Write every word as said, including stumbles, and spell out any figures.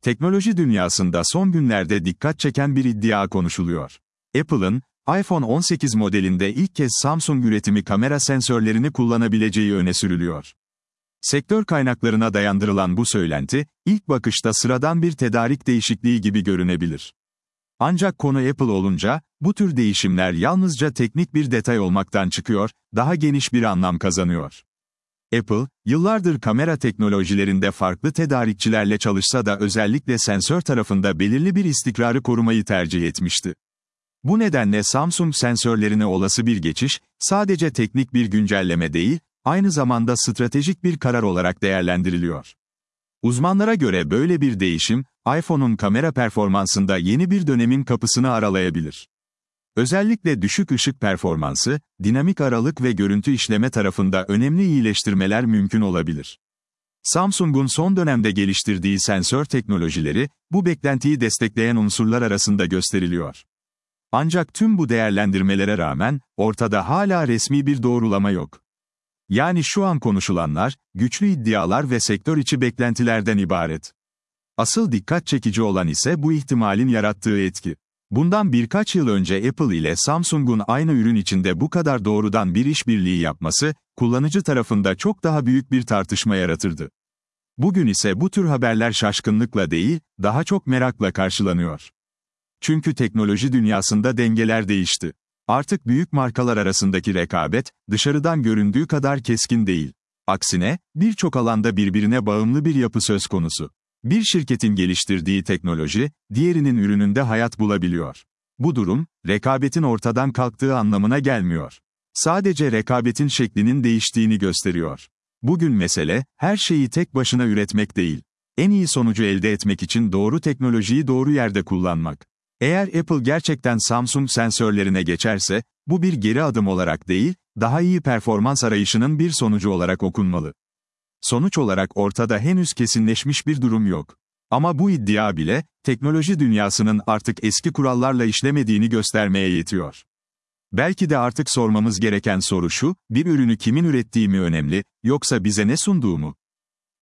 Teknoloji dünyasında son günlerde dikkat çeken bir iddia konuşuluyor. Apple'ın, iPhone on sekiz modelinde ilk kez Samsung üretimi kamera sensörlerini kullanabileceği öne sürülüyor. Sektör kaynaklarına dayandırılan bu söylenti, ilk bakışta sıradan bir tedarik değişikliği gibi görünebilir. Ancak konu Apple olunca, bu tür değişimler yalnızca teknik bir detay olmaktan çıkıyor, daha geniş bir anlam kazanıyor. Apple, yıllardır kamera teknolojilerinde farklı tedarikçilerle çalışsa da özellikle sensör tarafında belirli bir istikrarı korumayı tercih etmişti. Bu nedenle Samsung sensörlerine olası bir geçiş, sadece teknik bir güncelleme değil, aynı zamanda stratejik bir karar olarak değerlendiriliyor. Uzmanlara göre böyle bir değişim, iPhone'un kamera performansında yeni bir dönemin kapısını aralayabilir. Özellikle düşük ışık performansı, dinamik aralık ve görüntü işleme tarafında önemli iyileştirmeler mümkün olabilir. Samsung'un son dönemde geliştirdiği sensör teknolojileri, bu beklentiyi destekleyen unsurlar arasında gösteriliyor. Ancak tüm bu değerlendirmelere rağmen, ortada hala resmi bir doğrulama yok. Yani şu an konuşulanlar, güçlü iddialar ve sektör içi beklentilerden ibaret. Asıl dikkat çekici olan ise bu ihtimalin yarattığı etki. Bundan birkaç yıl önce Apple ile Samsung'un aynı ürün içinde bu kadar doğrudan bir işbirliği yapması, kullanıcı tarafında çok daha büyük bir tartışma yaratırdı. Bugün ise bu tür haberler şaşkınlıkla değil, daha çok merakla karşılanıyor. Çünkü teknoloji dünyasında dengeler değişti. Artık büyük markalar arasındaki rekabet, dışarıdan göründüğü kadar keskin değil. Aksine, birçok alanda birbirine bağımlı bir yapı söz konusu. Bir şirketin geliştirdiği teknoloji, diğerinin ürününde hayat bulabiliyor. Bu durum, rekabetin ortadan kalktığı anlamına gelmiyor. Sadece rekabetin şeklinin değiştiğini gösteriyor. Bugün mesele, her şeyi tek başına üretmek değil. En iyi sonucu elde etmek için doğru teknolojiyi doğru yerde kullanmak. Eğer Apple gerçekten Samsung sensörlerine geçerse, bu bir geri adım olarak değil, daha iyi performans arayışının bir sonucu olarak okunmalı. Sonuç olarak ortada henüz kesinleşmiş bir durum yok. Ama bu iddia bile, teknoloji dünyasının artık eski kurallarla işlemediğini göstermeye yetiyor. Belki de artık sormamız gereken soru şu, bir ürünü kimin ürettiği mi önemli, yoksa bize ne sunduğu mu?